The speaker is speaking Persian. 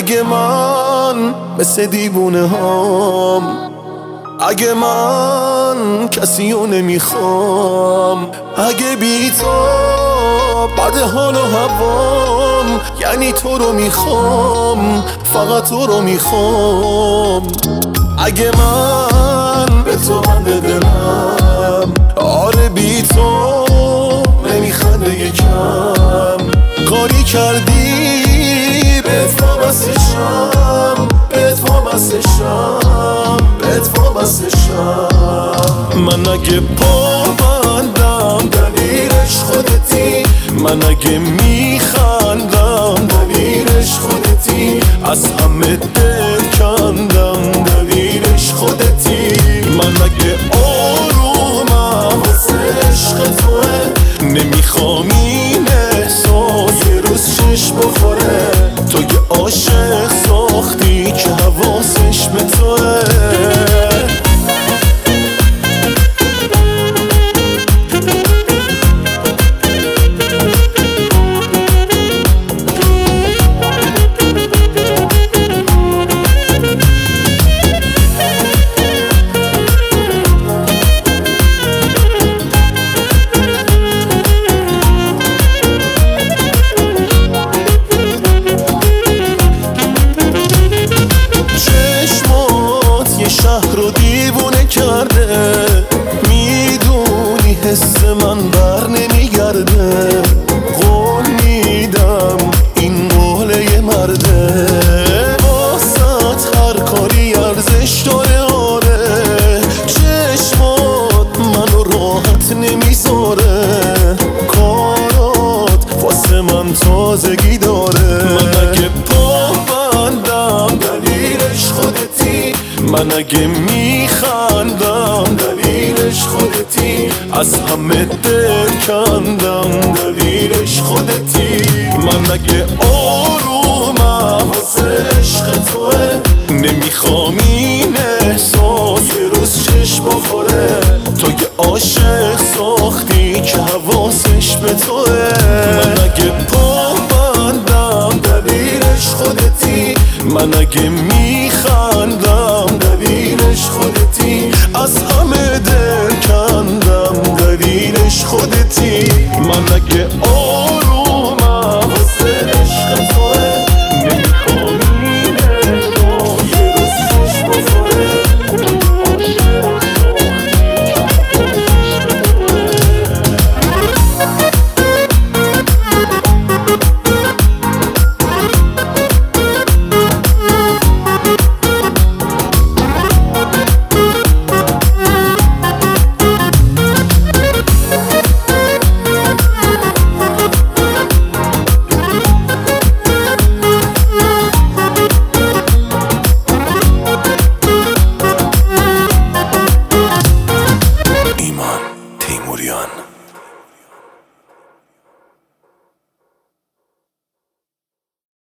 اگه من مثل دیوونه هام، اگه من کسی رو نمیخوام، اگه بی تو بد حال و هوام، یعنی تو رو میخوام، فقط تو رو میخوام. اگه من به تو بنده دلم، آره بی تو نمیخنده یکم. کاری کردی بهت وابستشم، بهت وابستشم، بهت وابستشم. من اگه پا بندم دلیلش خودتی، من اگه میخندم دلیلش خودتی، از همه دل کندم دلیلش خودتی. من اگه آرومم واسه عشق توه، نمیخوام این احساس یه روز چشم بخوره. تو یه عاشق ساختی که حواسش به توه. شهر رو دیوونه کرده، میدونی حس من بر نمیگرده. قول میدم این قوله یه مرده، واسط هر کاری ارزش داره. آره چشمات منو راحت نمیذاره، کارات واسه من تازگی داره. من اگه پا بندم دلیلش خودتی، من اگه میخندم دلیلش خودتی، از همه دل کندم دلیلش خودتی. من اگه آرومم واسه عشق توه، نمیخوام این احساس یه روز چشم بخوره. تو یه عاشق ساختی که حواسش به توه. من اگه پا بندم دلیلش خودتی، من اگه